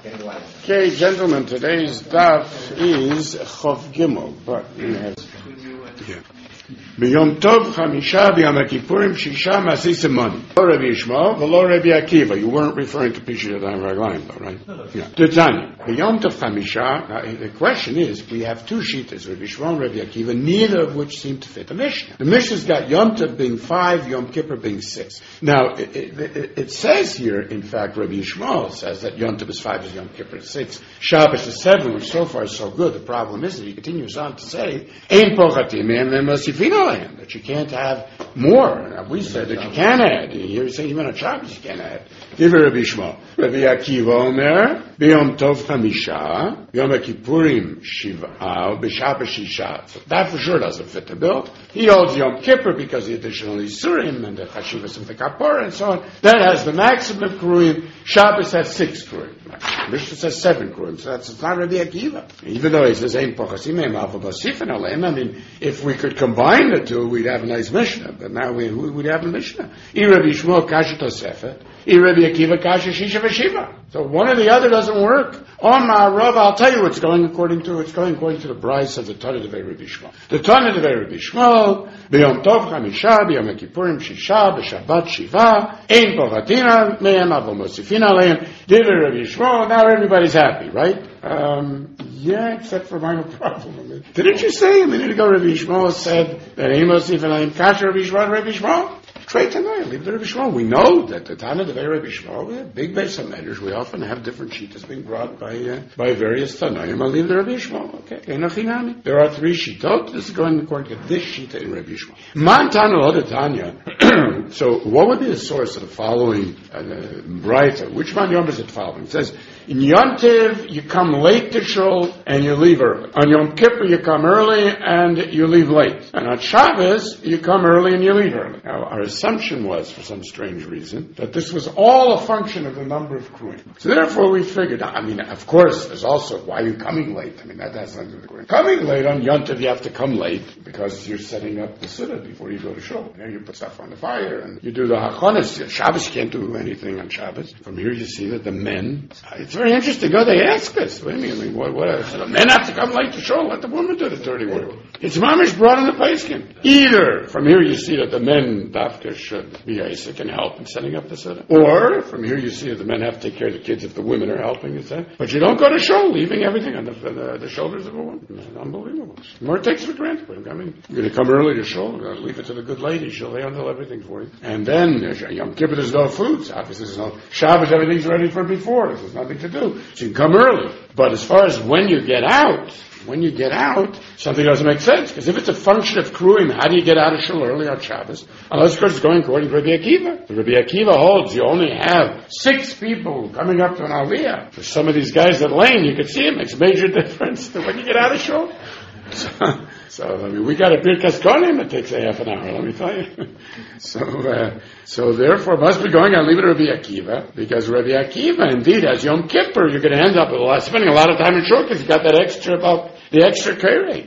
Okay, gentlemen, today's daf is Chov Gimel, but B'Yom Tov Chamisha B'Yom Kippurim Shisha Masis Emoni. Lo Rabbi Yishmael, v'lo Rabbi Akiva. You weren't referring to Pisha Yadayim Raglayim, though, right? Yeah. Tanya. B'Yom Tov Chamisha. The question is, we have two shittas, Rabbi Yishmael and Rabbi Akiva, neither of which seem to fit the Mishnah. The Mishnah's got Yom Tov being 5, Yom Kippur being 6. Now, it says here, in fact, Rabbi Yishmael says that Yom Tov is 5, is Yom Kippur is 6. Shabbos is 7, which so far is so good. The problem is that he continues on to say, Ein pochatim and mosifin alehem, that you can't have more. Now, we said that you can add. Here he's saying even on Shabbos you can't add. Give it Rabbi Yishmael. Rabbi Akiva Omer, B'Yom Tov Chamisha, B'Yom Kippurim Shiv'a, B'Shabbos Shisha. So that for sure doesn't fit the bill. He holds Yom Kippur because the additional Yisurim and the Chashivas of the Kapor and so on. That has the maximum Kruim. Shabbos has 6 Kruim. Mishnah says 7 Kruim. So it's not Rabbi Akiva. Even though he says, Ein Pochasim, Ein Ma'av B'Sifin Aleim. I mean, if we could combine the two, we'd have a nice Mishnah. But now we'd have a Mishnah. I Rabbi Yishmael Kasha Tosefet. I Rabbi Akiva Kasha Shisha V'Shiva. So one or the other doesn't work. On my Rav, I'll tell you what's going according to the Bryce of the Tana Devei Rabbi Yishmael. The Tana Devei Rabbi Yishmael, B'Yom Tov Chamisha, B'Yom Kippurim Shisha, B'Shabbat Shiva, Ein Pochatina Me'em Avo Mosifin Aleim, Devei Rabbi Yishmael. Now everybody's happy, right? Yeah, except for my problem. Didn't you say a minute ago Rabbi Yishmael said that Ein Mosifin Aleim Kasha Rabbi Yishmael? Trade tonight, leave the Rabbi Yishmael. We know that the Tana Devei Rabbi Yishmael, we have big base of matters. We often have different shitas being brought by various Tanaim. I'll leave the Rabbi Yishmael. Okay, Enochinami. There are 3 shitot. This is going according to this shita in Rabbi Yishmael. Man Tana Oda Tanya. So, what would be the source of the following Braita? Which man Yom is it following? It says, in Yom Tov, you come late to shul and you leave early. On Yom Kippur, you come early and you leave late. And on Shabbos, you come early and you leave early. Now, our assumption was, for some strange reason, that this was all a function of the number of Kruim. So therefore, we figured, I mean, of course, there's also, why are you coming late? I mean, that has nothing to do with the Kruim. Coming late on Yom Tov, you have to come late because you're setting up the Sunnah before you go to shul. You put stuff on the fire and you do the Hachonis. Shabbos, you can't do anything on Shabbos. From here, you see that the men, it's very interesting. Oh, they ask us. What do you mean? What the men have to come late to shul. Let the women do the dirty work. It's mamish brought in the Paiskin. Either from here you see that the men dafka should be Isaac and help in setting up the Sunnah, or from here you see that the men have to take care of the kids if the women are helping. But you don't go to shul, leaving everything on the shoulders of a woman. It's unbelievable. More takes for granted. I mean, you're going to come early to shul. Leave it to the good lady. She'll handle everything for you. And then Yom Kippur, there's no food. Obviously, there's no Shabbos. Everything's ready for before. There's nothing to do. So you can come early. But as far as when you get out, something doesn't make sense. Because if it's a function of Kruim, how do you get out of shul early on Shabbos? Unless, of course, it's going according to Rabbi Akiva. Rabbi Akiva holds you only have 6 people coming up to an aliyah. For some of these guys that lane, you can see it makes a major difference to when you get out of shul. So I mean, we got a Birkas Kohanim, it takes a half an hour, let me tell you. So therefore, must be going on leave it to Rabbi Akiva, because Rabbi Akiva, indeed, as Yom Kippur, you're going to end up spending a lot of time in shul because you got that extra about the extra Kere.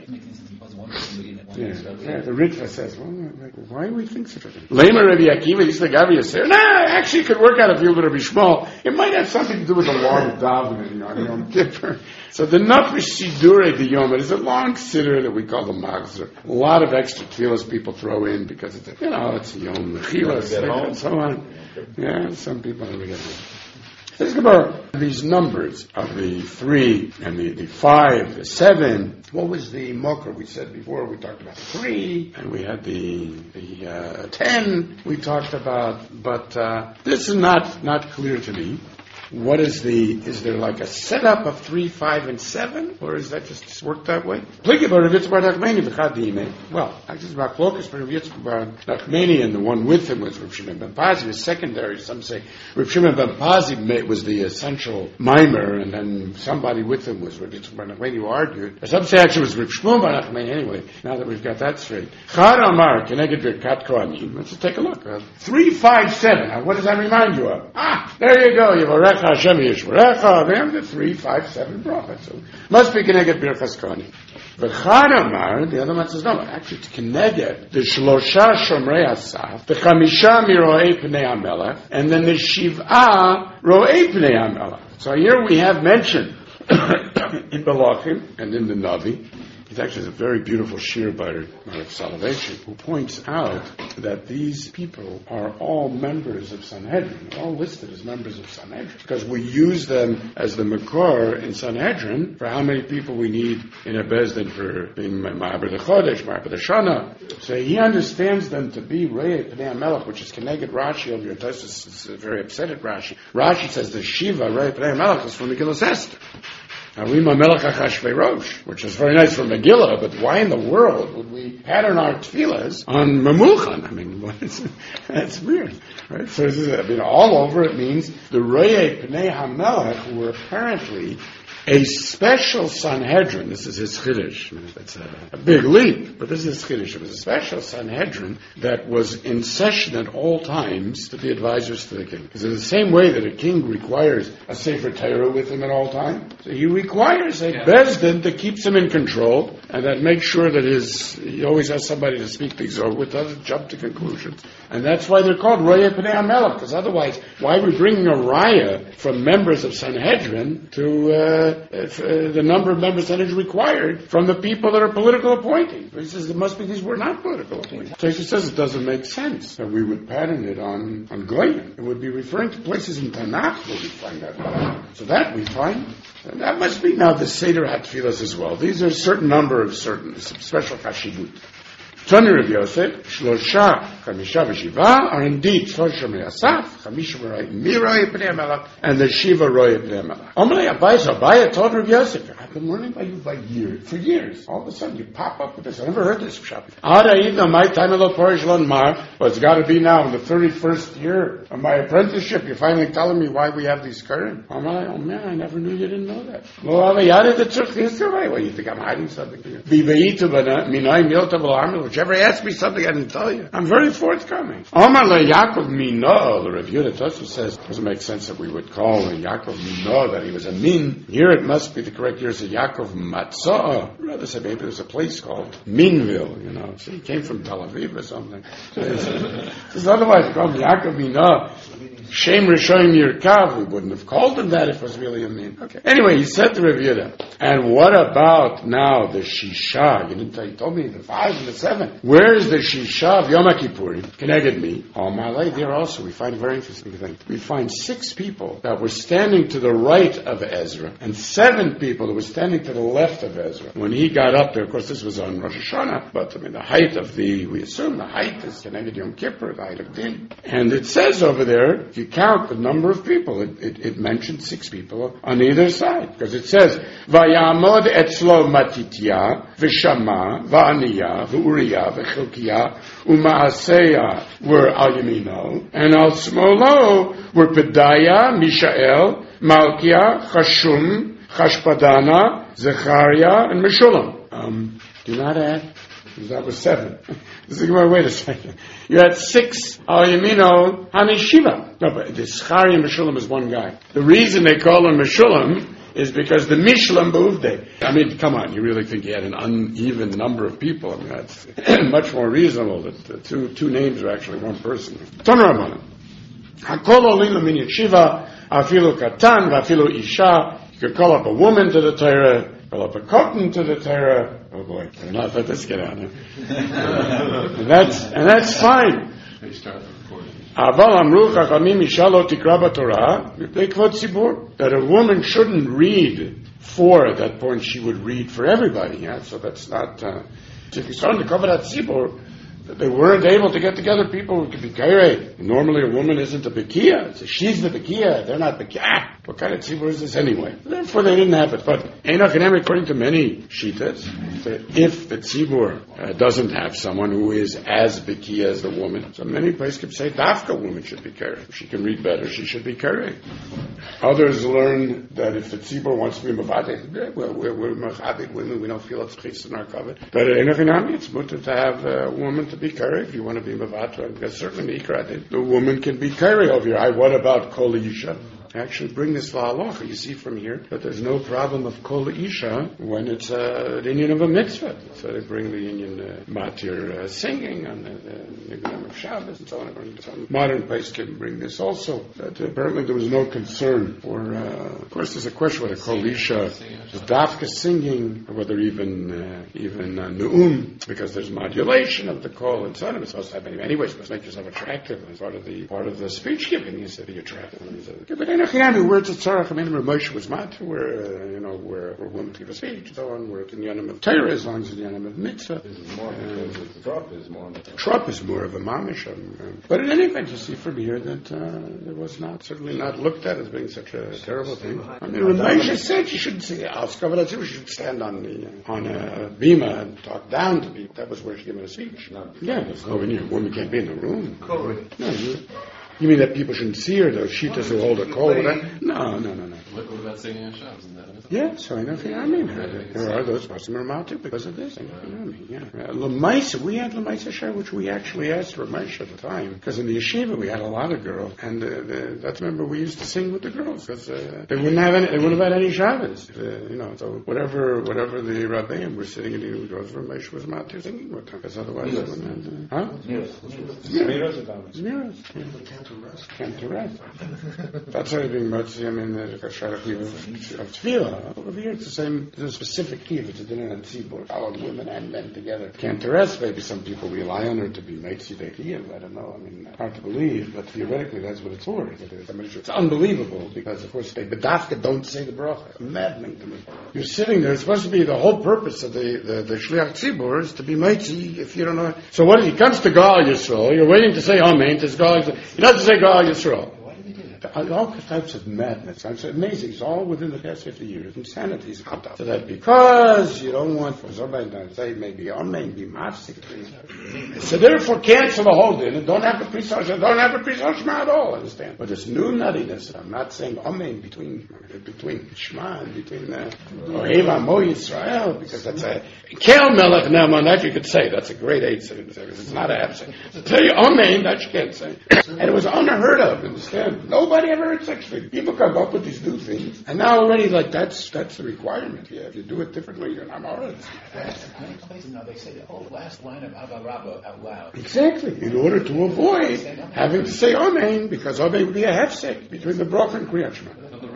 Yeah, the Ritva says, well, why do we think such a thing? Lema Rabbi Akiva, he's the Gavi Yasser. Actually, it could work out if you were Rabbi Yishmael. It might have something to do with the long davening on Yom Kippur. So the Nafesh Sidurei the Yom, it is a long siddur that we call the Magzer. A lot of extra tefillas people throw in because it's it's Yom Mechilas and so on. Yeah, some people never get it. Let's go about these numbers of the 3 and the 5, the 7. What was the Mokar we said before? We talked about 3, and we had the 10 we talked about, but this is not clear to me. What is there like a setup of 3, 5, and 7? Or is that just work that way? Well, actually, Machlokas for Rav Yitzchak bar Nachmani, and the one with him was Rav Shimon ben Pazi, was secondary. Some say Rav Shimon ben Pazi was the essential mimer, and then somebody with him was Rav Yitzchak bar Nachmani who argued. Some say actually it was Rav Shmuel bar Nachmani anyway, now that we've got that straight. Chad Amar, Keneged Birkat Kohanim. Let's take a look. 3, 5, 7. Now, what does that remind you of? There you go. You have Hashem Yishmerecha. They have the 3, 5, 7 prophets. So must be Keneged Birkas Kohanim. V'chad Amar, the other one says no. Actually, it's Keneged the Shlosha Shomrei Asaf, the Chamisha Miroei Pnei HaMelech, and then the Shiv'a Roei Pnei HaMelech. So here we have mentioned in Balachim and in the Navi. It actually is a very beautiful shir by Rav Soloveitchik, who points out that these people are all members of Sanhedrin. They're all listed as members of Sanhedrin because we use them as the makor in Sanhedrin for how many people we need in a bezdin for being Ma'aber the Chodesh, Ma'aber the Shana. So he understands them to be Rei Pnei HaMelech, which is Keneged Rashi of your Tosfos is very upset at Rashi. Rashi says the Shiva Rei Pnei HaMelech is from Megillah Esther. Arima Melech HaChashverosh, which is very nice for Megillah, but why in the world would we pattern our tefillahs on Memuchan? I mean, that's weird, right? So all over it means the Rei Pnei HaMelech, who were apparently a special Sanhedrin. This is his Chiddush. I mean, that's a big leap, but this is his Chiddush. It was a special Sanhedrin that was in session at all times to be advisors to the king. Because in the same way that a king requires a Sefer Torah with him at all times, so he requires a Bezdin that keeps him in control and that makes sure that he always has somebody to speak things over with, doesn't jump to conclusions. And that's why they're called Raya Pnei HaMelech, because otherwise, why are we bringing a raya from members of Sanhedrin to the number of members that is required from the people that are political appointees? He says it must be these were not political appointees. So he says it doesn't make sense that we would pattern it on Goyim. It would be referring to places in Tanakh where we find that. So that we find. And that must be now the Seder HaTfilas as well. These are a certain number of certain special chashivut. Tani Rav Yosef, Shlosha, Chamisha v'Shiva are indeed Shlosha me'asaf, Chamisha Roi Pnei HaMelech, and the Shiva Roi Pnei HaMelech. Omelei Abaya told Rav Yosef, I've been learning by you for years. All of a sudden you pop up with this. I never heard this from Shabbat. Well, it's got to be now in the 31st year of my apprenticeship. You're finally telling me why we have these current. Oh man, I never knew you didn't know that. Well, you think I'm hiding something from you? Whichever asked me something I didn't tell you. I'm very forthcoming. Omar Yaakov Mino, the Rav Yehuda Tosfos says, doesn't make sense that we would call Yaakov Mino that he was a min. Here it must be the correct year. So Yaakov Matzah. Rather say maybe there's a place called Minville, So he came from Tel Aviv or something. So otherwise called Yaakov Mino. Shem Rishoyim Yirkav, we wouldn't have called him that if it was really a min. Okay. Anyway, he said to Rav Yehuda, and what about now the Shisha? You told me the 5 and the 7. Where is the Shisha of Yom Kippurim? Keneged me. Oh, Malay, there also we find a very interesting thing. We find 6 people that were standing to the right of Ezra, and 7 people that were standing to the left of Ezra. When he got up there, of course this was on Rosh Hashanah, but the height of we assume the height is Keneged Yom Kippur, the height of Din. And it says over there, if you count the number of people, it mentions 6 people on either side. Because it says, Vayamod etzlo Matitya, V'shama, Va'aniya, V'uriya, V'chilkiya, Uma'aseya were al Yamino, and al Smolo were Pedaya, Mishael, Malkia, Chashum, Chashpadana, Zechariah, and Meshulam. Do you know how to add? That was 7. Wait a second. You had 6 al Yamino Hanishiva. No, but the Zechariah and Meshulam is one guy. The reason they call him Meshulam is because the Mishlam B'uvdei. I mean, come on, you really think he had an uneven number of people? I mean, that's much more reasonable that the two names are actually one person. Ton Rabbanan. Hakol olinu min yeshiva, afilu katan, v'afilu isha. You could call up a woman to the Torah, call up a cotton to the Torah. Oh boy, I'm not let this get out. And that's fine. They start recording. That a woman shouldn't read for, at that point she would read for everybody. Yeah? So that's not, if you're starting to cover that tzibur, they weren't able to get together people who could be kairei. Normally a woman isn't a bekia. So she's the bekia. They're not bekia. What kind of tzibur is this anyway? Therefore they didn't have it. But according to many shitas, if the tzibur doesn't have someone who is as bekia as the woman, so many places could say dafka woman should be kairei. If she can read better, she should be kairei. Others learn that if the tzibur wants to be mavadeh, well, we're mavadeh women, we don't feel it's chitz in our covet. But it's mutter to have a woman to be kairei if you want to be mavata. Because certainly mikra, the woman can be kairei over here. What about kol yisha? actually bring this halacha. You see from here that there's no problem of kol isha when it's the union of a mitzvah. So they bring the union matir singing on the Niggun of Shabbos and so on. Some modern place can bring this also. That apparently there was no concern for. Of course, there's a question whether kol isha is dafka singing, or whether even nu'um, because there's modulation of the kol and so on. It's supposed to happen anyway. It's supposed to make yourself attractive as part of the speech giving. You said be attractive. But anyway, where it's a tzarach, I mean, where Moshe was matir, where women give a speech and so on, where it's in the yanim of Torah, as long as it's in the yanim of mitzvah. Trop is more of a mamish. But in any event, you see from here that it was certainly not looked at as being such a terrible thing. I mean, when Moshe said you shouldn't say you should stand on a bima and talk down to people. That was where she gave a speech. Yeah, there's no woman can't be in the room. No, you mean that people shouldn't see her, those shitas who hold a kol? No. What about singing on Shabbos? Yeah, so I mean, there are those Pasim Ramatu because of this. Lamaisa, we had Lamaisa Shah, which we actually asked for Moshe at the time, because in the yeshiva we had a lot of girls, and that's remember we used to sing with the girls because they wouldn't have had any Shabbos, So whatever the rabbeim were sitting in the girls for Moshe was Matu singing with them, because otherwise they wouldn't have. Zmiras. Can't to rest. That's only being motzi. I mean, there's a shayla of tefillah. Over here, it's the same. There's a specific key. It's a dinner and tzibur. All women and men together. Can't to rest. Maybe some people rely on her to be motzi dekiyah. I don't know. I mean, hard to believe, but theoretically, that's what it's for. It's unbelievable because, of course, they bedafka don't say the bracha. It's maddening to me. You're sitting there. It's supposed to be the whole purpose of the shliach tzibur is to be motzi. If you don't know, so what? He comes to Gal Yisrael. You're waiting to say amen. To Gal Yisrael. He doesn't say Gal Yisrael. All types of madness. It's amazing. It's all within the past 50 years. Insanity is hot up. So that because you don't want for somebody to say maybe amen, be mafsik. So therefore cancel the whole din and don't have a Prisar Shema at all, understand? But this new nuttiness, I'm not saying amen between Shema and between Oheva Mo Yisrael, because that's a Kel Melech Ne'eman, that you could say. That's a great aid. It's not a absent. To tell you amen, that you can't say. And it was unheard of, understand? Nobody ever heard such thing. People come up with these new things, and now already that's the requirement. Yeah, if you do it differently, you're not alright. Many places now they say the whole last line of Abba Rabba out loud. Exactly, in order to avoid having to say amen, because amen would be a hefsek between the bracha and Kriyat Shema.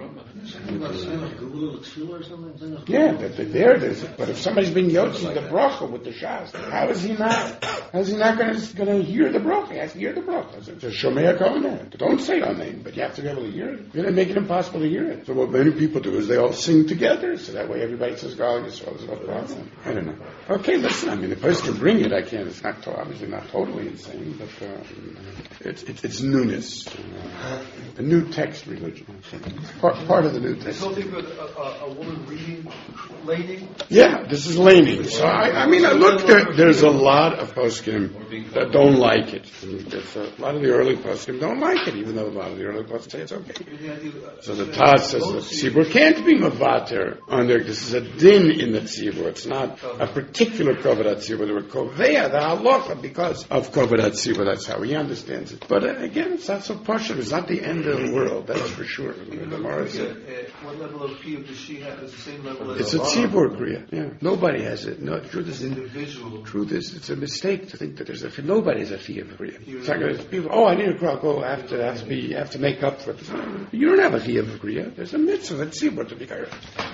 Yeah, but if somebody's being yotzi the bracha with the shas, how is he not going to hear the bracha? He has to hear the bracha. It's a shomei hakovenah. Don't say amen, but you have to be able to hear it. You're going to make it impossible to hear it. So what many people do is they all sing together, so that way everybody says Gal Yisrael. There's no problem. I don't know. Okay, listen. I mean, the person can bring it. I can't. It's not obviously not totally insane, but it's newness. The new text religion. Part of the new text. A woman reading, laning? Yeah, this is laning. So I mean, I looked at. There's a lot of poskim that don't like it. A lot of the early poskim don't like it, even though a lot of the early poskim say it's okay. So the Taz says the tzibur can't be mavater under. This is a din in the tzibur. It's not a particular kovedat tzibur. They were koveya the halacha because of kovedat tzibur. That's how he understands it. But again, it's not so partial. It's not the end of the world. That's for sure. The Gemara said. What level of kiyuv does she have? Is the same level as it's a tzibur kriya. Yeah, nobody has it. No, truth is individual. Truth is, it's a mistake to think that there's a nobody has a chiyuv kriya. It's like people. Oh, I need a kriya. Go have to make up for it. You don't have a chiyuv kriya. There's a mitzvah, a tzibur to be chayav.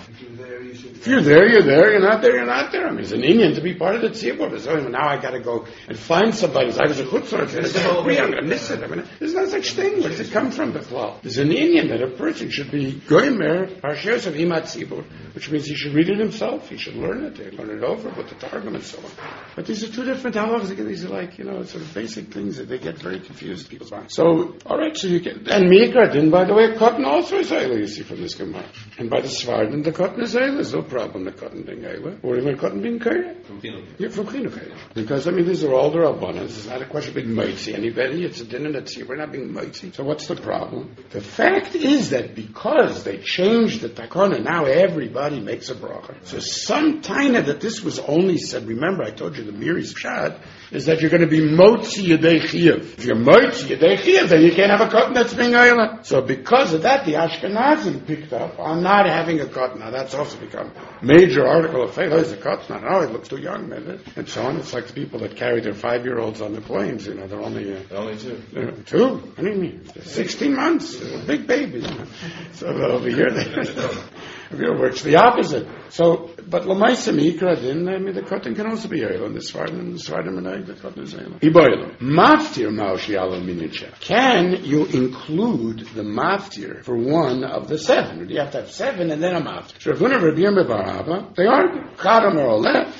If you're there, you're there. You're not there, you're not there. I mean, it's an Indian to be part of the tzibur. So now I got to go and find somebody. I was a chutzor. I'm going to miss it. I mean, there's no such thing. Where does it come from? The club. There's an Indian that a person should be goymer parshiyos of imat tzibur, which means he should read it himself. He should learn it. They learn it over with the targum and so on. But these are two different halachas. Again, these are like sort of basic things that they get very confused in people's minds. So, all right. So you can and mikra. Then, by the way, cotton also is ayla. You see from this gemara. And by the Svardim, the cotton is ayla. There's no problem the cotton being ayla, or even cotton being kaya. From chinuch. Because I mean, these are all the rabbanas. It's not a question of being mitzi anybody. It's a dinner that's here. We're not being mitzi. So what's the problem? The fact is that because they changed the corner. Now everybody makes a bracha. So some taina that this was only said, remember I told you the Miri's pshat is that you're going to be motzi yedei chiyuv. If you're motzi yedei chiyuv, then you can't have a cotton that's being oila. So because of that, the Ashkenazim picked up on not having a cotton. Now that's also become a major article of faith. Oh, is a cotton? Oh, it looks too young, man. And so on. It's like the people that carry their 5-year-olds on the planes. They're only... Only two. Two? What do you mean? 16 months. They're big babies. So over here, it works the opposite. So, but Lamaisa Mikra didn't, the cotton can also be oil, and the Svardim and the cotton is oil. Iboilo. Maftir Maushi Alo Minicha. Can you include the maftir for one of the 7? Or do you have to have 7 and then a maftir? So, Ravuna Rabbi Yirmeh bar Abba, they argue. Chadam or Oleh.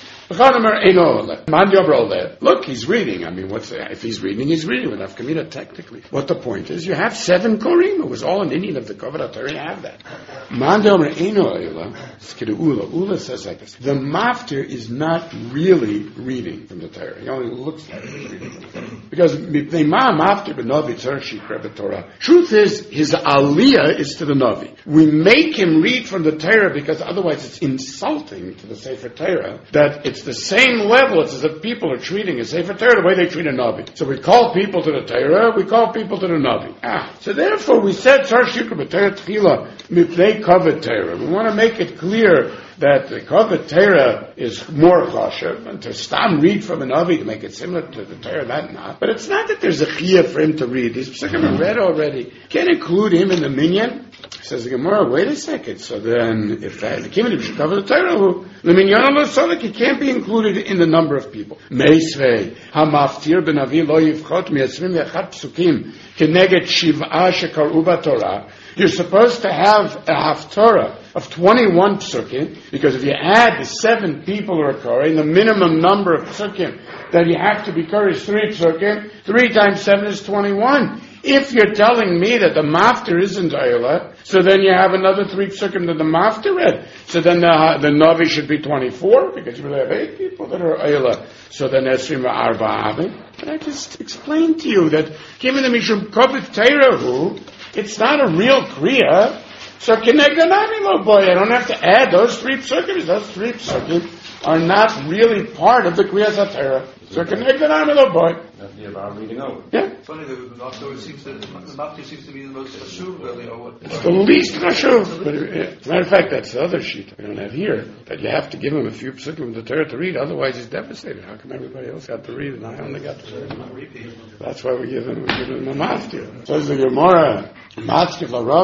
Look, he's reading. I mean, if he's reading, he's reading with Afkamina technically. What the point is, you have 7 Korim. It was all an Indian of the Kovarat Torah. You have that. Ula says like this. The maftir is not really reading from the Torah. He only looks like he's reading from the Torah. Because truth is, his aliyah is to the Navi. We make him read from the Torah because otherwise it's insulting to the Sefer Torah that it's the same level. It's as if people are treating a Sefer Torah the way they treat a Navi. So we call people to the Torah, we call people to the Navi. So therefore we said, they covered Torah. We want to make it clear that the covered Torah is more chashuv, and to stam read from a Navi to make it similar to the Torah, that not. But it's not that there's a chiyah for him to read. He's read already. Can't include him in the minyan. Says the Gemara, wait a second. So then, if the Kimmel should cover the Torah, the minyan lo solik, he can't be included in the number of people. Meisvei hamaftir benavi lo yivchot mi-21 psukim keneged shiv'a shekaru b'Torah. You're supposed to have a haftorah of 21 psukim, because if you add the 7 people who are Korah, the minimum number of psukim that you have to be Korah is 3 psukim. 3 times 7 is 21. If you're telling me that the maftir isn't Ayla, so then you have another 3 psukim that the maftir read. So then the Navi should be 24, because you really have 8 people that are Ayla. So then Esrim Arba Avin. But I just explained to you that given the Mishum Kovet Teirahu, it's not a real Kriya. So Kenegdanami lo boy, I don't have to add those 3 psukim. Those 3 psukim are not really part of the Kriya Satera. So Kenegdanami lo boy. About reading over. Yeah. Funny, the Maftir seems to be the most Hashuv, really, or what? It's the least Hashuv. But as a matter of fact, that's the other sheet we don't have here, that you have to give him a few psukim of the Torah to read, otherwise he's devastated. How come everybody else got to read and I only got to read? That's why we give him a maftir. Says the Gemara, what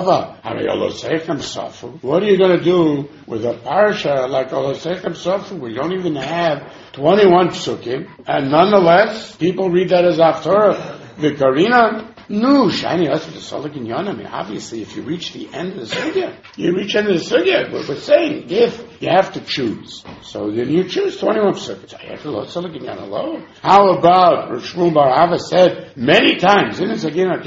are you going to do with a parasha like Olosechem Sofu, where you don't even have 21 psukim, and nonetheless, people read that as Haftorah, Vikarina? No, shiny us with the Solik and Yonam. Obviously, if you reach the end of the sugya, we're saying if you have to choose. So then you choose 21 psukim. How about Rosh Shmuel Bar Ava said many times, and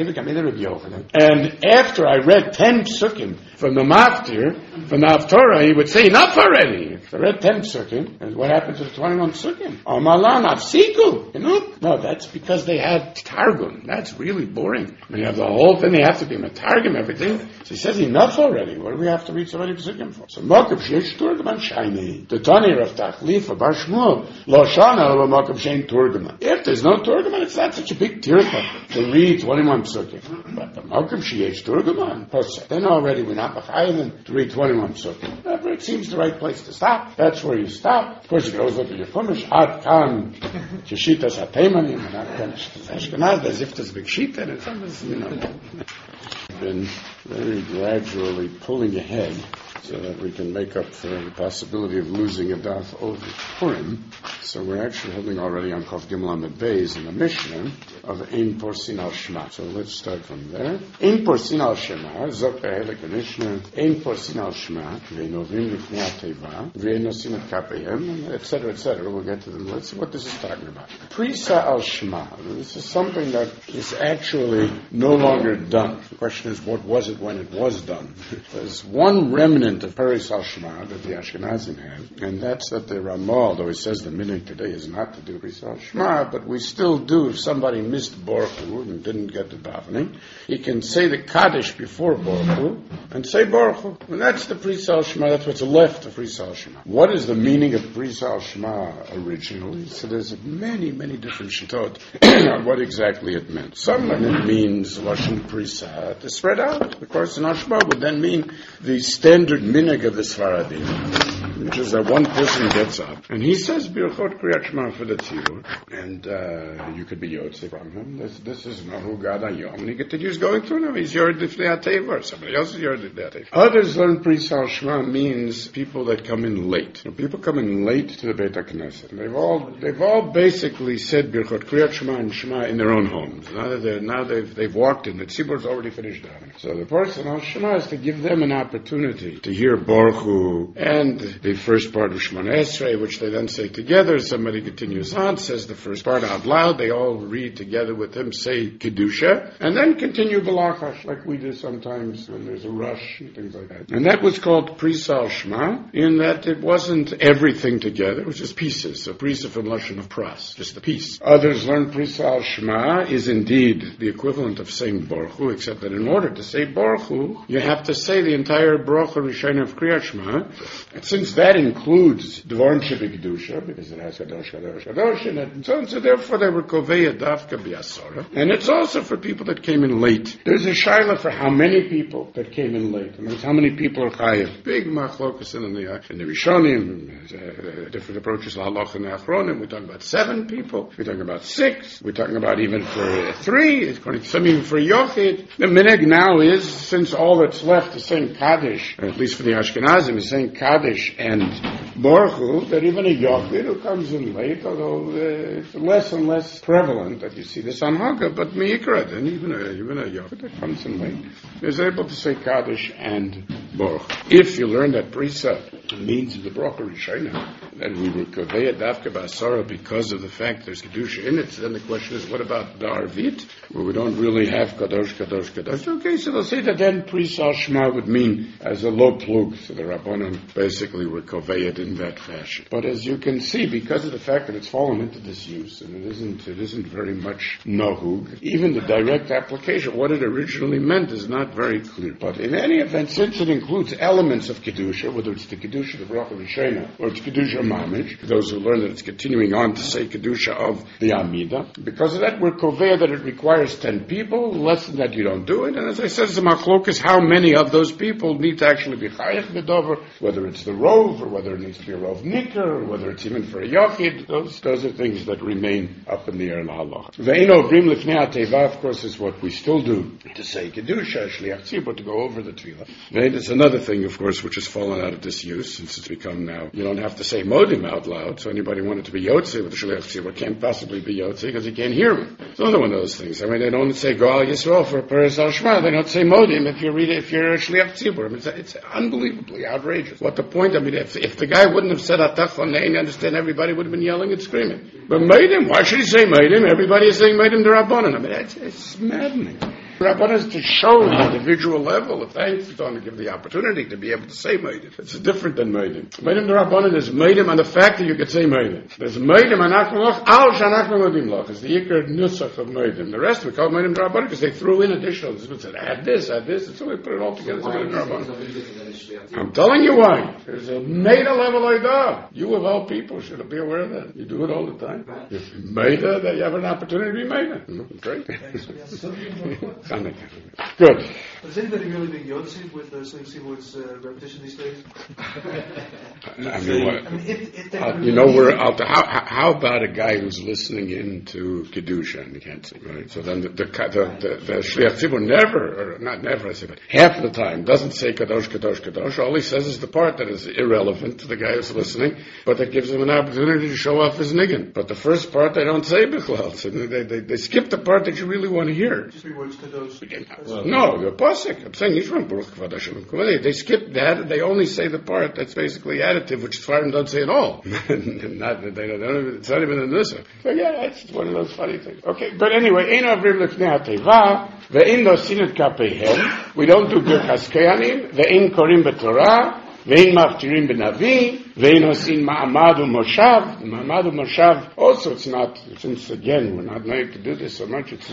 after I read 10 psukim from the Maftir, from the Haftorah, he would say, enough already. If I read 10 psukim, and what happened to the 21 psukim? Amalan, Afsiku. No, that's because they had Targum. That's really boring. When you have the whole thing, they have to be Matargum, everything. So he says, enough already. What do we have to read so many psukim for? So Mokav Sheish Turgaman Shaini. The Tani Rav Tachlifa Bar Shmuel, Lo Shana Lo Mokav Shein Turgaman. If there's no Turgaman, it's not such a big tirka to read 21 psukim. But the Mokav Sheish Turgaman, then already we're not B'chayim to read 21 psukim. Whenever it seems the right place to stop, that's where you stop. Of course, you can always look at your Chumash, Ad Kan, Sheshitas HaTeimanim, and Ad Kan Ashkenaz, as if there's a big sheet in it. Been very gradually pulling ahead so that we can make up for the possibility of losing a daf over Purim. So we're actually holding already on Kof Gimel Amud Beis in the Mishnah of Ein Porsin al Shema. So let's start from there. Ein Porsin al Shema, Zok Behelik Mishnah, Ein Porsin al Shema, Ve'novim Lifnei HaTeiva, Ve'nosim et Kapeihem, etc., etc. We'll get to them. Let's see what this is talking about. Prisa al Shema. This is something that is actually no longer done. The question is, what was it when it was done? There's one remnant remnant of Paris al-Shema that the Ashkenazim have, and that's that the Ramah, though he says the minhag today is not to do Paris al-Shema, but we still do if somebody missed Baruch Hu and didn't get the davening, he can say the Kaddish before Baruch Hu and say Baruch Hu. And that's the Paris al-Shema, that's what's left of Paris al-Shema. What is the meaning of Paris al-Shema originally? So there's many, many different shittot on what exactly it meant. Some of it means Lashon Prisa to spread out. Of course, an Ashma would then mean the standard minhag of the Sfaradim, which is that one person gets up and he says Birchot Kriyat Shema for the Tzibur, and you could be Yotze from him. This is Nahu Gad Hayom, and he continues going through them. He's Yored Difnei HaTeva, or somebody else is Yored Difnei HaTeva. Others learn Pris Al Shema means people that come in late. People come in late to the Beit HaKnesset. They've all basically said Birchot Kriyat Shema and Shema in their own homes. Now they've walked in. The Tzibur's already finished davening. So the person Al Shema is to give them an opportunity to hear Baruch Hu and the first part of Shemona Esrei, which they then say together. Somebody continues on, says the first part out loud. They all read together with him, say Kedusha, and then continue Balachash, like we do sometimes when there's a rush and things like that. And that was called Pris Al Shema, in that it wasn't everything together. It was just pieces. So Prisa from Lashon of Pras, just the piece. Others learn Pris Al Shema is indeed the equivalent of saying Baruch Hu, except that in order to say Baruch Hu, you have to say the entire Baruch Hu Rishon of Kriyat Shema. And since that includes Dvarim Shebekdusha, because it has Kadosh, Kadosh, Kadosh, and so on, so therefore they were Koveya Dafka B'Asora. And it's also for people that came in late. There's a shaila for how many people that came in late. And there's how many people are chayiv. Big machlokas in the Rishonim, different approaches to Halach and Achronim. We're talking about 7 people. We're talking about 6. We're talking about even for 3. According to some, even for Yochid. The minhag now is, since all that's left is saying Kaddish, or at least for the Ashkenazim, is saying Kaddish and Baruch Hu, that even a Yochid who comes in late, although it's less and less prevalent that you see this on Haggah, but Meikra, then even a Yochid that comes in late is able to say Kaddish and Baruch. If you learn that Prisa means the Baruch Rishayna, then we would Koveya Dafka B'Asara because of the fact there's Kedusha in it. So then the question is, what about the Arvit, where we don't really have Kadosh, Kadosh, Kadosh? Okay, so they'll say that then Pris Al Shema would mean as a low plug. So the Rabbanim basically were Koveyed in that fashion. But as you can see, because of the fact that it's fallen into disuse, and it isn't very much nohug, even the direct application, what it originally meant is not very clear. But in any event, since it includes elements of Kedusha, whether it's the Kedusha of Baruch Rishayna, or it's Kedusha Mamish, those who learn that it's continuing on to say Kedusha of the Amida, because of that we're Koveya that it requires 10 people, less than that you don't do it, and as I said, it's a machlokas how many of those people need to actually be Chayach B'Dover, whether it's the Rov, or whether it needs to be a Rov Nikar, or whether it's even for a Yochid. Those are things that remain up in the air in Allah. Ve'ino Brim Lifnei HaTeva, of course, is what we still do, to say Kedusha, Shliach Tzibur, to go over the Tefillah. It's another thing, of course, which has fallen out of disuse, since it's become now, you don't have to say Modim out loud, so anybody wanted to be Yotze with the Shliach Tzibur can't possibly be Yotze, because he can't hear me. It's another one of those things. I mean, they don't say Goal Yisrael for Paris Al Shema, they don't say Modim if you're a Shliach Tzibur. I mean, it's unbelievably outrageous. What the point? I mean, if the guy wouldn't have said Atach Lanein, you understand, everybody would have been yelling and screaming. But Modim, why should he say Modim? Everybody is saying Modim to Rabbanan. I mean, it's maddening. Rabbanan is to show the individual level of thanks to give the opportunity to be able to say Modim. It's different than Modim. Modim to Rabbanan is Modim on the fact that you could say Modim. There's Modim Anachnu Loch, Al Shanachnu Modim Loch. It's the Yikar Nusach of Modim. The rest we call Modim to Rabbanan because they threw in additional. They said, add this, and so we put it all together. I'm telling you why. There's a Meda level Eidah. You of all people should be aware of that. You do it all the time. If Meda, that you have an opportunity to be Meda. Great. Good. Is anybody really being Yotze with Shliach Tzibur's repetition these days? How about a guy who's listening in to Kedusha and he can't sing, right? So then the Shliach Tzibur never, I say, but half of the time doesn't say Kadosh, Kadosh, Kadosh. All he says is the part that is irrelevant to the guy who's listening, but that gives him an opportunity to show off his niggin. But the first part they don't say Bichlal. So they skip the part that you really want to hear. Just 3 words, Kadosh. those. No, the Pasuk. I'm saying Yishman Baruch Kvad Hashem Kuvalei. They skip that. They only say the part that's basically additive, which Sfarim don't say at all. It's not even in this. So yeah, it's one of those funny things. Okay, but anyway, Ein Avrim Lefnei HaTeva, Ve'ein Nosin Et Kapeihem. We don't do Birchas Kohanim. Ve'ein Korim B'Torah. Ve'ein Maftirim B'Navi. Ve'ein Osin Ma'amad U'Moshav. Ma'amad U'Moshav. Also, it's not, since again, we're not going to do this so much, it's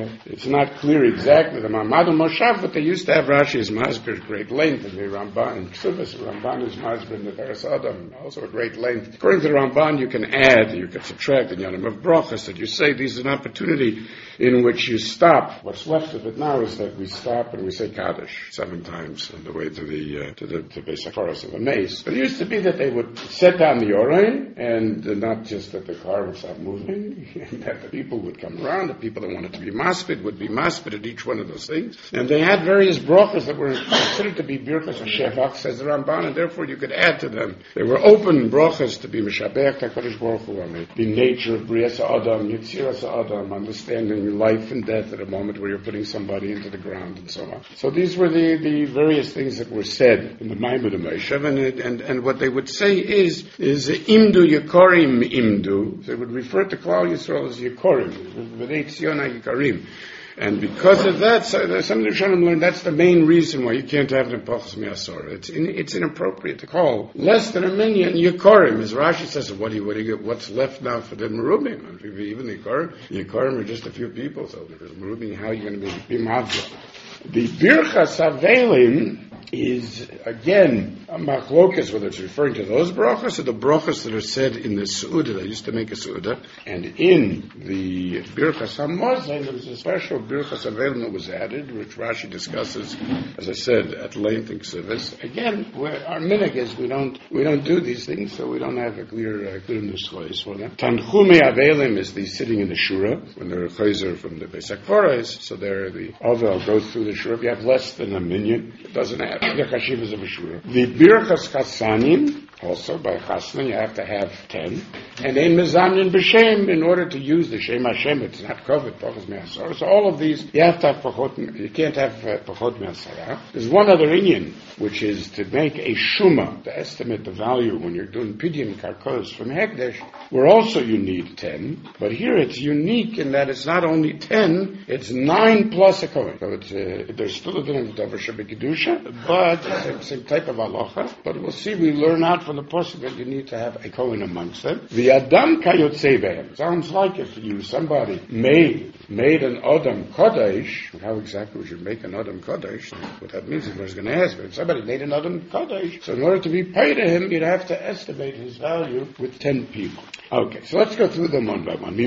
not clear exactly the Ma'amad U'Moshav, but they used to have Rashi's Masber great length, and the Ramban, and Ksubas, Ramban is Masber in the Veras Adam, also a great length. According to the Ramban, you can add, you can subtract, in Yom of Brachas, that you say these is an opportunity in which you stop. What's left of it now is that we stop and we say Kaddish 7 times on the way to the basic forest of a mace. But it used to be that they would set down the Yorein, and not just that the car would stop moving, and that the people would come around, the people that wanted to be maspid would be maspid at each one of those things. And they had various brachas that were considered to be birchas HaShevach, says the Ramban, and therefore you could add to them. They were open brachas to be Meshabech HaKadosh Baruch Hu, the nature of Brias Adam, Yetziras Adam, understanding life and death at a moment where you're putting somebody into the ground and so on. So these were the various things that were said in the Maimon of Moshev, and what they would say is Imdu Yekorim Imdu. They would refer to Klal Yisrael as Yekorim, V'nei Tzion HaYekarim. And because of that, some of the Rishonim learned that's the main reason why you can't have an Pachas Mi'asor. It's inappropriate to call less than a minyan Yekorim. As Rashi says, what do you get? What's left now for the Merubim? Even the Yekorim are just a few people, so the Merubim, how are you going to be Mavja? The Birchas Avelim is, again, a machlokas, whether it's referring to those brachas or the brachas that are said in the Su'udah. They used to make a Su'udah. And in the Birchas HaMazon, there was a special Birchas Avelim that was added, which Rashi discusses, as I said, at length in Ksubis. Again, our minhag is we don't do these things, so we don't have a clear nuschos for them. Tanchumei Avelim is the sitting in the Shura, when they're chayzer from the Beis HaKvaros, so there the Avel goes through the Shura. If you have less than a minyan, it doesn't have the chashivas of a Shura. The Birchas Chasanim, also by Chasna, you have to have 10. And in Mezanyin B'Shem, in order to use the Shem Hashem, it's not covered, Pachas Me'asar. So all of these, you have to have Pachot, you can't have Pachot Me'asar. There's one other inyan, which is to make a Shuma, to estimate the value when you're doing Pidyon Karkos from Hekdesh, where also you need 10. But here it's unique in that it's not only 10, it's 9 plus a Kohen. So there's still a din of Davar Shebekidusha, but it's the same type of halacha. But we'll see, we learn out from the pasuk that you need to have a Kohen amongst them. The Adam Kayotzei Behem. Sounds like if somebody made an Adam Kodesh, how exactly we should make an Adam Kodesh, what that means is I was going to ask, but if somebody made an Adam Kodesh, so in order to be paid to him, you'd have to estimate his value with 10 people. Okay, so let's go through them one by one.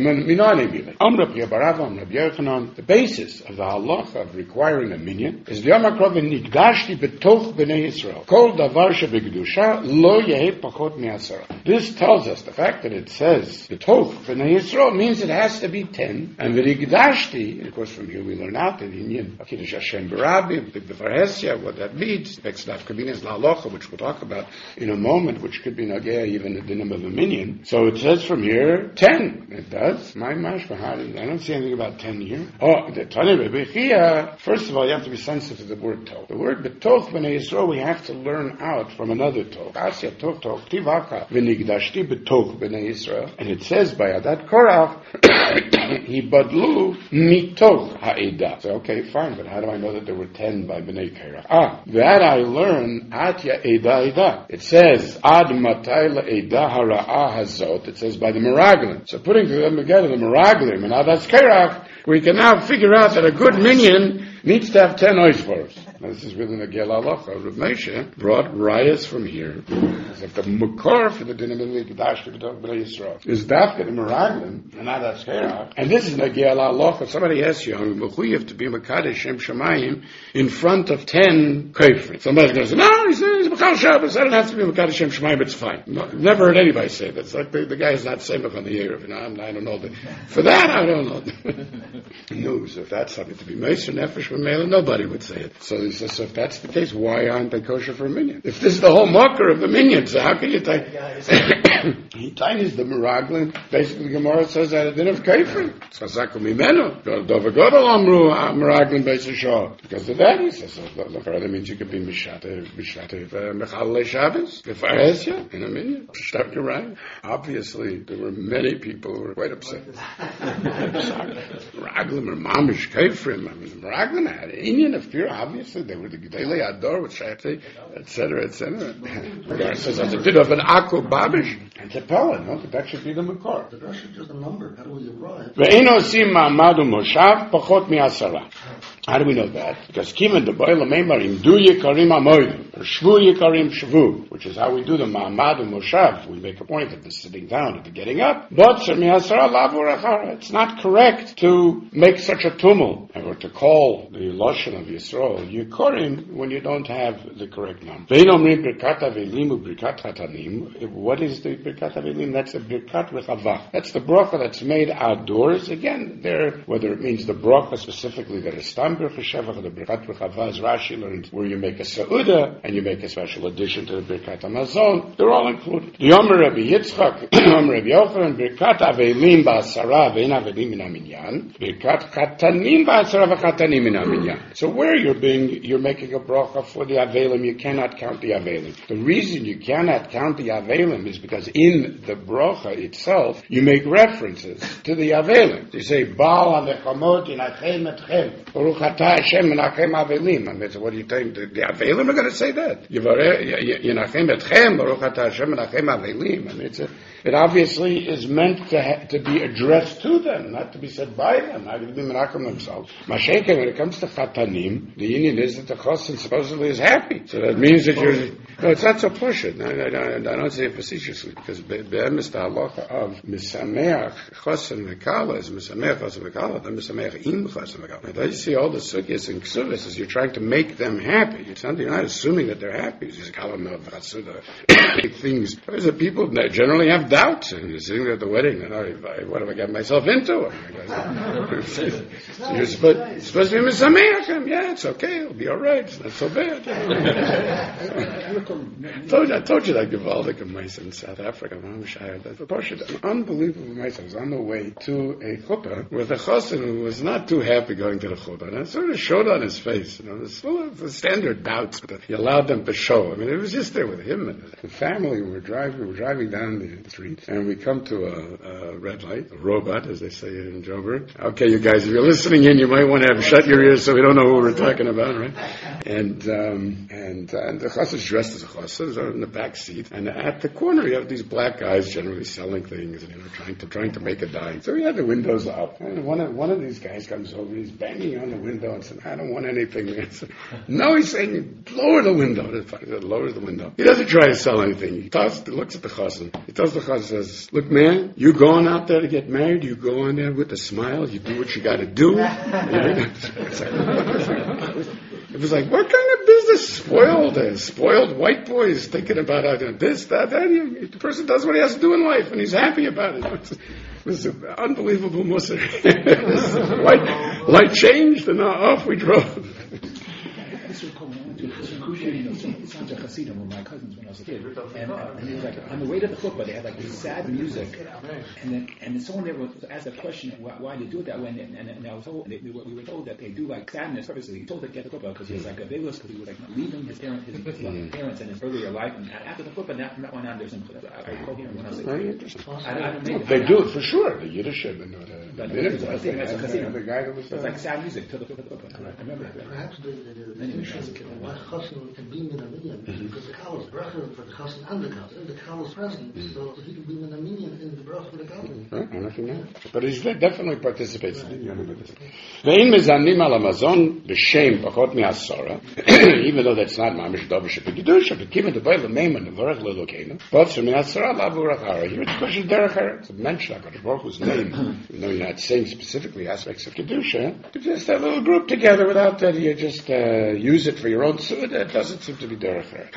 The basis of the halacha of requiring a minyan is the Yom HaKrov Nigdashti betoch b'nei Yisrael. Kol davar shebekdusha lo yehi pachot mi'asara. This tells us the fact that it says betoch b'nei Yisrael means it has to be 10. And v'nigdashti, and of course from here we learn out the inyan of Kiddush Hashem b'Rabbi, b'Farhesia, what that means. V'exdav kabinez la'alocha, which we'll talk about in a moment, which could be nagea even the dinim of a minyan. So it says from here 10. It does. My mashmahad. I don't see anything about 10 here. Oh, the Tanya Rebbe Chia. First of all, you have to be sensitive to the word toch. The word betoch b'nei Yisrael we have to learn out from another toch. Asya toch toch tivaka v'nigdashti betoch b'nei Yisrael. And it says by Adat Korach he badlu mitoch ha'edah. So okay, fine, but how do I know that there were 10 by b'nei Korach? That I learn atya edah. It says ad matay la'edah hara'ah hazot. It says by the Meraglim. So putting them together, the Meraglim and Adas Korach, we can now figure out that a good minyan needs to have 10 oishvors. Now this is within the Gel Halacha. Rav Moshe brought rayas from here. That the Mukor for the Dinim of the Kedash B'Tov B'nai Yisrael is Dafka the Meraglim and Adas Korach. And this is the Gel Halacha. Somebody asks you, you have to be Mekadesh Shem Shamayim in front of 10 Kofrim. Somebody's going to say, no, he's B'chal Shabbos. I don't have to be Mekadosh Shem Shemaim. It's fine. No, never heard anybody say that. It's like the guy is not Semach on the Erev. You know, I don't know. For that, I don't know. No, so if that's something to be Meiser Nefesh V'Meila, nobody would say it. So he says, so if that's the case, why aren't they kosher for a minyan? If this is the whole mocker of the minyan, so how can you take... He tinies the Meraglin. Basically, Gemara says that it didn't have Kefir. So Zaku Mimeno. Dover Godel Amru Meraglin Beis Shah. Because of that, he says, so that means you could be Mishate Mechalei Shabbos, Gefaresya, in a minyan. You're right. Obviously, there were many people who were quite upset. Meraglim or Mamish Kefrim. I mean, Meraglim had an Indian of fear. Obviously, they were the Gedolei Ador with Shafti, etc., etc. The guy says, as a bit of an Akul Babish, and Kapella, no, that should be the Makor. The Rosh is just a number. How do we arrive? Ve'eno sim ma'amadu moshav pachot mi'asara. How do we know that? Because Kiman the Boile Meimarim Du Yikarim Amoidim or Shvu Yikarim Shvu, which is how we do the Ma'amadu Moshav. We make a point of the sitting down and the getting up. But it's not correct to make such a tumult or to call the Lashon of Yisrael Yikarim when you don't have the correct number. Ve'nomrim Birkat Avelim u'Birkat Hatanim. What is the Birkat Avelim? That's a Birkat Rechavah. That's the bracha that's made outdoors. Again, there, whether it means the bracha specifically that is stam the Birkat Rechavah, as Rashi learned, where you make a Sa'uda and you make a special addition to the Birkat Hamazon, they're all included. The Omer Rabbi Yitzchak, Omer Rabbi Yochanan, Birkat Avelim Ba'asara Ve'en Avelim Min HaMinyan, Birkat Chatanim Ba'asara V'Chatanim Min HaMinyan. So where you're making a bracha for the Avelim, you cannot count the Avelim. The reason you cannot count the Avelim is because in the bracha itself, you make references to the Avelim. You say, Baal HaNechamot Yinachem Etchem, Baruch Atah Hashem Menachem Avelim. I mean, so what do you think? The Avelim are going to say that. Yinachem Etchem, Baruch Atah Hashem Menachem Avelim. I mean, it obviously is meant to be addressed to them, not to be said by them, not to be menachem themselves. Masheke, when it comes to Chatanim, the union is that the Chosin supposedly is happy. So that means that no, it's not so push it. I don't say it facetiously, because Be'em is the halacha of Misameach Chosin V'Kala is Misameach Chosin V'Kala, then Misameach Im Chosin V'Kala. Now, you see all the sugyas and ksuvas as you're trying to make them happy. You're not assuming that they're happy. It's just Kalam things. Because the people that generally have doubts, and you're sitting there at the wedding, and what have I got myself into? You're supposed to be Misameach. Yeah, it's okay. It'll be all right. It's not so bad. I told you that Givaldic of mice in South Africa, an unbelievable mice. I was on the way to a chuppah with a chosin who was not too happy going to the chuppah. And it sort of showed on his face. It was full of the standard doubts, but he allowed them to show. I mean, it was just there with him and the family. We were driving down the street, and we come to a red light, a robot, as they say in Joburg. Okay, you guys, if you're listening in, you might want to shut your ears so we don't know who we're talking about, right? And the chassid is dressed as a chassid, in the back seat, and at the corner you have these black guys generally selling things, and trying to make a dime. So we had the windows up, and one of these guys comes over, he's banging on the window and says, "I don't want anything." No, he's saying, "Lower the window." He lowers the window. He doesn't try to sell anything. He looks at the chassid. He tells the chassid, says, "Look, man, you going out there to get married? You go in there with a smile. You do what you got to do." It was like, what kind of business? Spoiled white boys thinking about this, that. The person does what he has to do in life, and he's happy about it. It was an unbelievable musar. Light changed, and off we drove. It sounds like Hasidim with my cousins when I was a kid. And it was like, on the way to the chuppah, they had like this sad music. And then someone there was asked a question, why they do it that way. And I was told, we were told that they do like sadness purposely. He told to get the chuppah because he was like a veilus, because he was like leaving his parents in his earlier life. And after the chuppah, that went on, there's some, I recall hearing when I was a kid. They do it for sure, the Yiddish and the guy that was like sad music to the chuppah. I remember that. Perhaps why chassid can be in a minyan, because the kal is bracha for the chassid and the kal, and the kal is present, so he can be in a minyan in the bracha for the kal. But he definitely participates in the minyan. Ve'in mezanim al hamazon b'shem pachot mi'asara, even though that's not mamish davish b'kedusha, but given the Bible name and the Baruch Lelokeinu, but from mi'asara lavu rachara. Here it's question derech. It's a mention of Baruch Hu's name. Even though you're not saying specifically aspects of kedusha, you just have a little group together without that. You just use it for your own suda. It doesn't seem to be derech.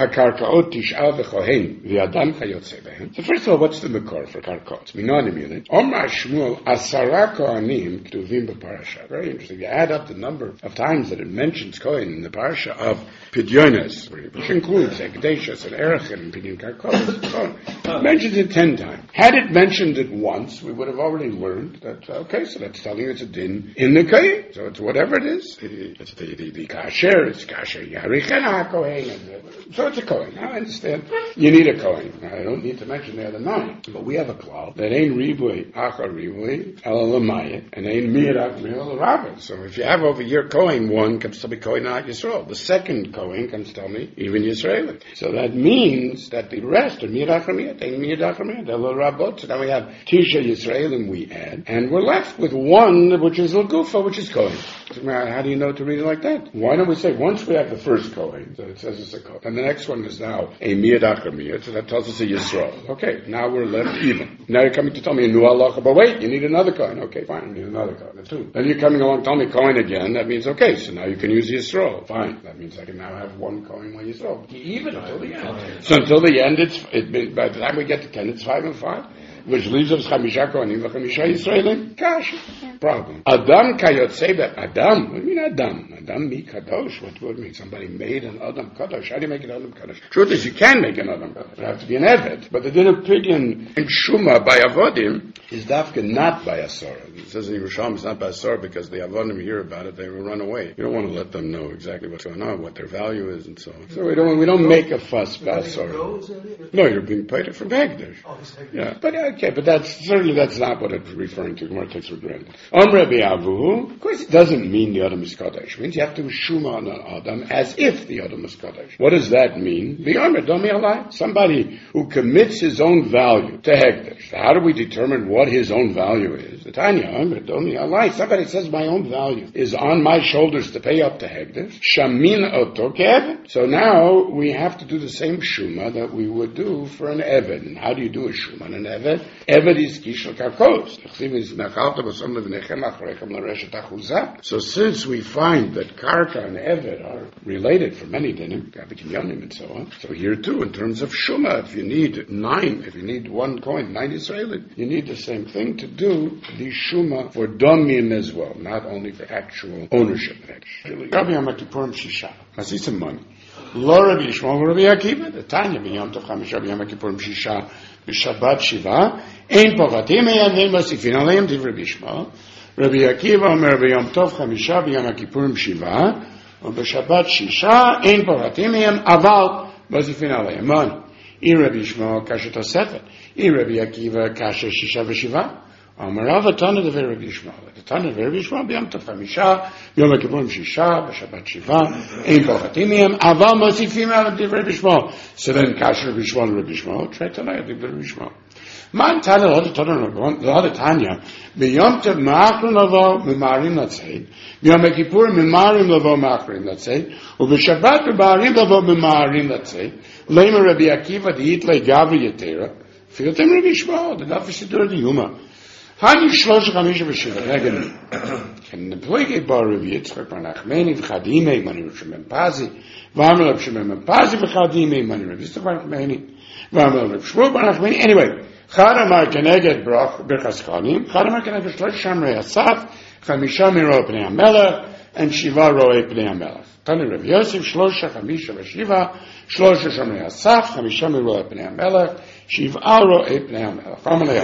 HaKarkaot Tish'al V'chohen V'Adam Chayotze Behem. So first of all, what's the Makor for Karkaot? Minonim Yudin. Omar Shmuel Asara Kohanim Ktuvim B'Parasha. Very interesting. You add up the number of times that it mentions Kohen in the Parasha of Pidyonis, which includes Ekdeshas and Erechim and Pidyon Karkaot and so on. It mentions it 10 times. Had it mentioned it once, we would have already learned that, okay, so that's telling you it's a din in the Kohen. So it's whatever it is. It's the Kasher, it's Kasher Yarichena HaKohen. So it's a Kohen. I understand. You need a Kohen. I don't need to mention the other 9. But we have a klal that ain't Ribui, Achar Ribui, Elamayit, and ain't Mirak Mil Rabbit. So if you have over here Kohen, one comes to be Kohen Not Yisrael. The second Kohen comes to me, even Yisrael. So that means that the rest are Mirak Miyat, ain't Mirak Miyat, Ela Rabot. So now we have Tisha Yisraelim we add, and we're left with one, which is Lagufa, which is Kohen. So how do you know to read it like that? Why don't we say, once we have the first Kohen, so it says it's a Kohen, and the next one is now a Miyad Achar Miyad, so that tells us a Yisrael. Okay, now we're left even. Now you're coming to tell me a Nu Halacha, but wait, you need another Kohen. Okay, fine, you need another Kohen. That's 2. Then you're coming along, tell me Kohen again, that means, okay, so now you can use Yisrael. Fine, that means I can now have one Kohen, one Yisrael. Even until the end. So until the end, by the time we get to 10, it's 5 and 5. Which leaves us Chamisha Kohanim v'Chamisha Yisraelim. Gosh, problem. Adam Kayotzei Adam. What do you mean Adam? Adam mi Kadosh. What would it mean? Somebody made an Adam Kadosh. How do you make an Adam Kadosh? Truth is, you can make an Adam Kadosh. You have to be an Eved. But the din of Pidyon and Shuma by Avodim is dafka not by Asor. It says in Yerushalmi it's not by Asor because the Avodim hear about it, they will run away. You don't want to let them know exactly what's going on, what their value is, and so on. So we don't make a fuss by Asor. No, you're being paid from Hegdish. Yeah, but okay, but that's not what it's referring to. Gemara takes for granted. Rabbi Avuhu, of course, it doesn't mean the Adam is Kadosh. It means you have to shuma on Adam as if the Adam is Kadosh. What does that mean? Somebody who commits his own value to Hekdesh. How do we determine what his own value is? The Tanya, somebody says my own value is on my shoulders to pay up to Hekdesh. Shamin otokev. So now we have to do the same shuma that we would do for an Eved. And how do you do a shuma on an Eved? Eved is kishel karkos. So since we find that karka and Eved are related for many dinim, and so on, so here too, in terms of shuma, if you need 1 coin, 9 Israeli, you need the same thing to do the shuma for domim as well, not only for actual ownership. Rabbi Yom Kippurim Shisha. I see some money. Lo Rabbi Yishmael, Rabbi Akiva, the Tanya b'Yom Tov Chamish, Rabbi Yom Kippurim Shisha, b'Shabbat Shiva, ein povatim ein mosifin aleim div Rabbi Yishmael. Rabbi Akiva omer Rabbi Yom Tov Chamisha b'Yom Kippurim Shiva, ובשבת 6 אין פורטים מהם, אבל מוסיפים עליהם. מה? אם רבי ישמעאל קשה תוספת, אם רבי עקיבא קשה 6 ו7, אמר רב התנא דבר רבי ישמעאל. התנא דבר רבי ישמעאל ביום טוב 5, ביום הכיפורים 6, בשבת 7, אין פורטים מהם, אבל מוסיפים עליהם דבר רבי ישמעאל. So then קשה רבי ישמעאל לרבי ישמעאל, try to lie דבר רבי ישמעאל. Man Tana Lada Tanya, Beyom Tev Ma'achrin Lavo Mimarim Latzei, Beyom Kippur Mimarim Lavo Ma'achrin Latzei, Ubeshabbat Mimarim Lavo Mimarim Latzei, Lema Rabbi Akiva the Yitlei Gavri Yetera, Filatem Rabbi Yishmael, the Nafisidur the Yuma. Hani Shlosh Chamisha B'Shiva, Regin, and the Ploike Bar Rabbi Yitzchak Bar Nachmeni V'Chadimei Mani Rav Shimon Pazi, V'Amel Rav Shimon Pazi V'Chadimei Mani Rav Yitzchak Bar Nachmeni, V'Amel Rav Shmuel Bar Nachmeni. Anyway, Chadamar Keneged Birchas Kohanim, Chadamar Keneged Shlosh Shamrei Asaf, 5 Miro Pnei HaMelech, and 7 Roei Pnei HaMelech. Tani Rav Yosef, 3, 5 ו7, 3 Shamrei Asaf, 5 Miro Pnei HaMelech, 7 Roei Pnei HaMelech. Amalei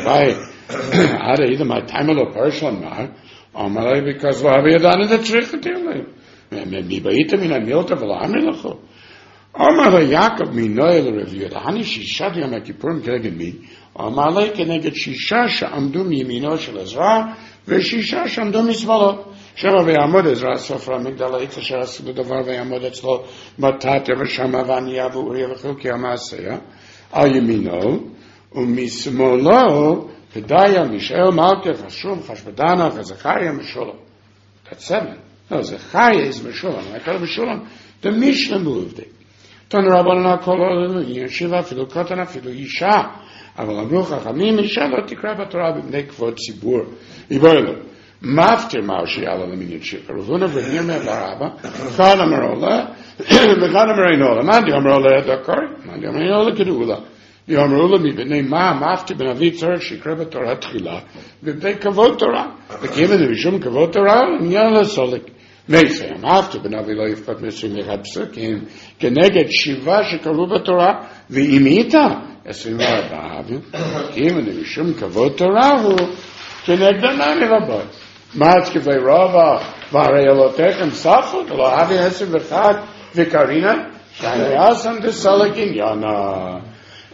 Abai, Ada either my time of the Persian Mar, Amalei because lo have you done in the trick Tilei. Mi Baita Min HaMilta V'Lamri Lechu. Amalei Yaakov Minoel Rav Yodani, Shishat Yom HaKippurim Keneged Mi, Amalei Keneged 6 שעמדו מימינו של עזרא, ו6 שעמדו משמאלו. שם ויעמוד עזרא סופר המגדל העץ אשר עשו בדבר ויעמוד אצלו מטאטה ושם ועניה ואוריה וחילקי המעשיה, על ימינו, ומשמאלו פדיה, מישאל, מלכה, חשוב, חשבדנה, וזכריה, משולם. That's 7. No, Zechariah is Meshulam. I call it Meshulam. The Mishnah moved it. Tan Rabbanan HaKol Olam, Yeshiva, Filu Kotana, Filu Yisha. אבל אמרו חכמים, אישה לא תקרא בתורה בבני כבוד ציבור. יבוא לו, Maftir Maushi ala Leminian Shikar. Ravuna V'nirme Baraba. Chad Amarola. V'chad Amarola. Mandi Amarola Edakari. Mandi Amarola Kedula. The Amarola Mibnei Ma Maftir Ben Avitzar Shikreba Torah Tchila. V'bei Kavod Torah. The Kima the Vishum Kavod Torah. Nyala Solik. Meisei Maftir Ben Avilo Yifkat Misim Yechad Psukim. Keneged Shiva Shikalu B'Torah. V'imita. Esimar Ba'avim. Kima the Vishum Kavod Torah. Keneged Nami Rabot. Matzkevei Rava, Varei Elotechem Safut, Lo Avi Hesed V'chad V'karina, Shani Asam D'Salakin Yana.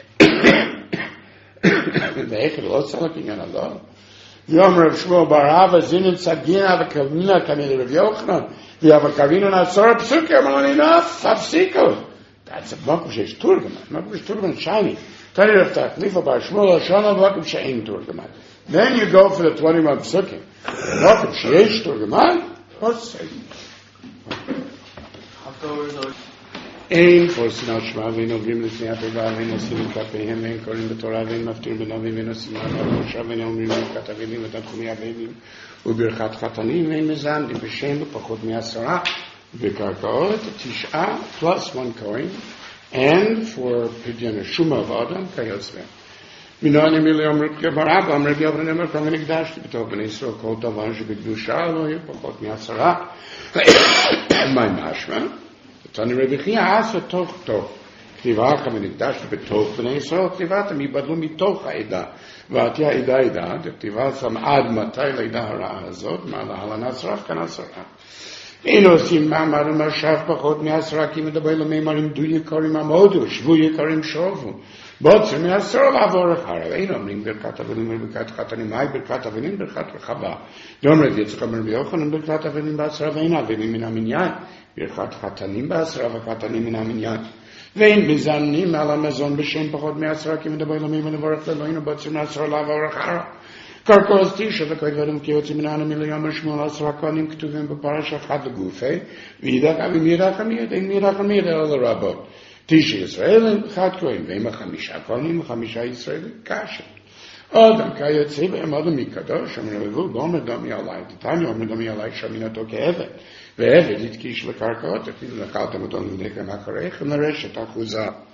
Ve'echid Lo Salakin Yana Lo. Yom Rav Shmuel Bar Hava Zinin Sagina V'Karina Kamil Rav Yochanan, V'Karina Natsor Psuki, Amalon enough, Hafsiko. That's a Makum Sheish Turgaman. Makum Sheish Turgaman Shiny. Tell you if that Lifa Bar Shmuel Shana Makum Shein Turgaman. Then you go for the 21 psukim. Makom sheyesh turgaman. What's it? Ein for sinat shma ve'in ogrim l'fnei ateva ve'in osim kapehem ve'in korim b'torah ve'in maftir b'novim ve'in osim ha'moshav ve'in omrim b'kat avelim v'tachumi avelim u'birchat chatanim ve'in mezan b'shem b'pachot mi'asara v'karkaot tish'a plus one coin, and for pidyon shuma v'adam kayotzveh. Minani miliam rutke barab am Rabbi Yochanan Emer from Nikdash b'tov b'nei Yisrael kol davar shebekdusha lo yeh pachot mi'asara. My mashma, Tani Rabbi Chia asa toch toch. Ktivah kam Nikdash b'tov b'nei Yisrael ktivah tam yibadlu mitoch ha'eda. V'ati ha'eda eda. Ktivah sam ad matai l'eda ha'ra hazot ma'ala ha'lanasrach kanasrach. אין עושים מאמר ומשאב פחות מעשרה, כי מדבר למאמרים דו יקרים עמודו, שבו יקרים שובו. בוצר מעשרה לעבור אחריו. אין אומרים ברכת אבנים וברכת חתנים, מהי ברכת אבנים? ברכת רחבה. יום רב יצחק אומר ביוחנן ברכת אבנים בעשרה, ואין אבנים מן המניין. ברכת חתנים בעשרה וחתנים מן המניין. ואין מזנים על המזון בשם פחות מעשרה, כי מדבר למאמר לברך לאלוהינו, בוצר מעשרה לעבור אחריו. קרקוז תשע וכל דברים כי יוצאים מנהנה מיליום שמואל 10 כהנים כתובים בפרשה חד לגופי, וידע גם מירח המיד, אין מירח המיד אלא לרבות. 9 ישראלים, 1 כהן, ועם 5 כהנים, 5 ישראלים, קשה. אדם כיוצא בהם אדם מקדוש, אמרו גומר דמי עלי, תתניה אומר דמי עלי שמינתו כעבד, ועבד יתקיש לקרקעות, אפילו לקחתם אותו לבדקם אחריכם לרשת אחוזה.